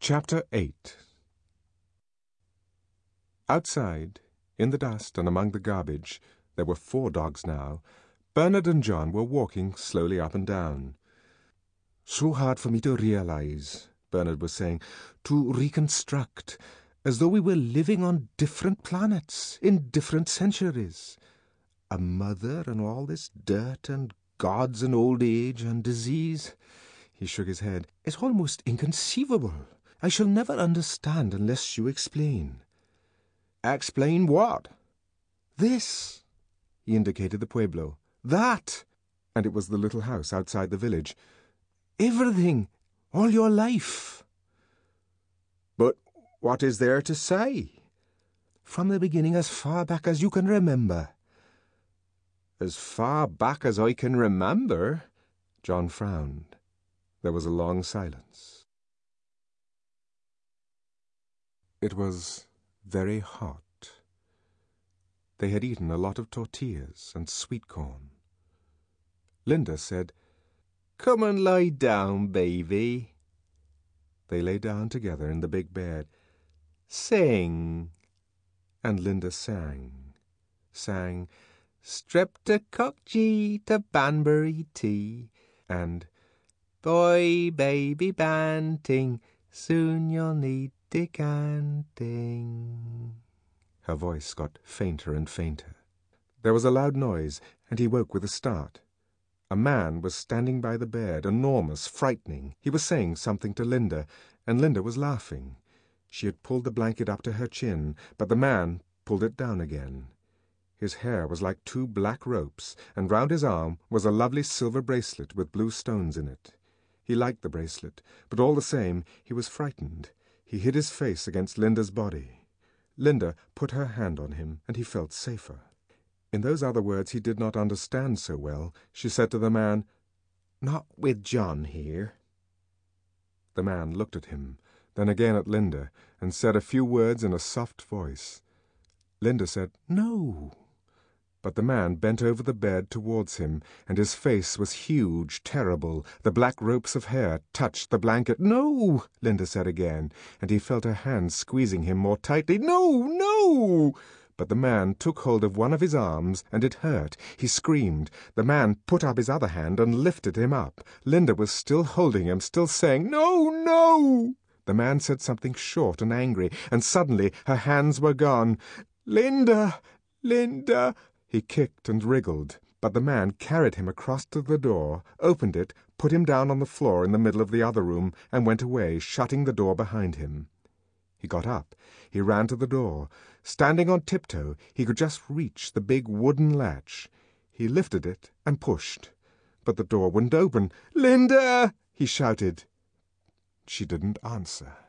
Chapter 8. Outside, in the dust and among the garbage, there were 4 dogs now. Bernard and John were walking slowly up and down. "So hard for me to realize," Bernard was saying, "to reconstruct, as though we were living on different planets, in different centuries. A mother and all this dirt and gods and old age and disease." He shook his head. "It's almost inconceivable. I shall never understand unless you explain." "Explain what?" "This." He indicated the pueblo. "That." And it was the little house outside the village. "Everything. All your life." "But what is there to say?" "From the beginning, as far back as you can remember." "As far back as I can remember?" John frowned. There was a long silence. It was very hot. They had eaten a lot of tortillas and sweet corn. Linda said, "Come and lie down, baby." They lay down together in the big bed. "Sing." And Linda sang. "Streptococcus to Banbury tea," and "Boy, baby banting, soon you'll need decanting." Her voice got fainter and fainter. There was a loud noise, and he woke with a start. A man was standing by the bed, enormous, frightening. He was saying something to Linda, and Linda was laughing. She had pulled the blanket up to her chin, but the man pulled it down again. His hair was like 2 black ropes, and round his arm was a lovely silver bracelet with blue stones in it. He liked the bracelet, but all the same he was frightened. He hid his face against Linda's body. Linda put her hand on him, and he felt safer. In those other words he did not understand so well, she said to the man, "Not with John here." The man looked at him, then again at Linda, and said a few words in a soft voice. Linda said, "No." But the man bent over the bed towards him, and his face was huge, terrible. The black ropes of hair touched the blanket. "No," Linda said again, and he felt her hand squeezing him more tightly. "No, no!" But the man took hold of one of his arms, and it hurt. He screamed. The man put up his other hand and lifted him up. Linda was still holding him, still saying, "No, no!" The man said something short and angry, and suddenly her hands were gone. "Linda! Linda!" He kicked and wriggled, but the man carried him across to the door, opened it, put him down on the floor in the middle of the other room, and went away, shutting the door behind him. He got up. He ran to the door. Standing on tiptoe, he could just reach the big wooden latch. He lifted it and pushed, but the door wouldn't open. "Linda!" he shouted. She didn't answer.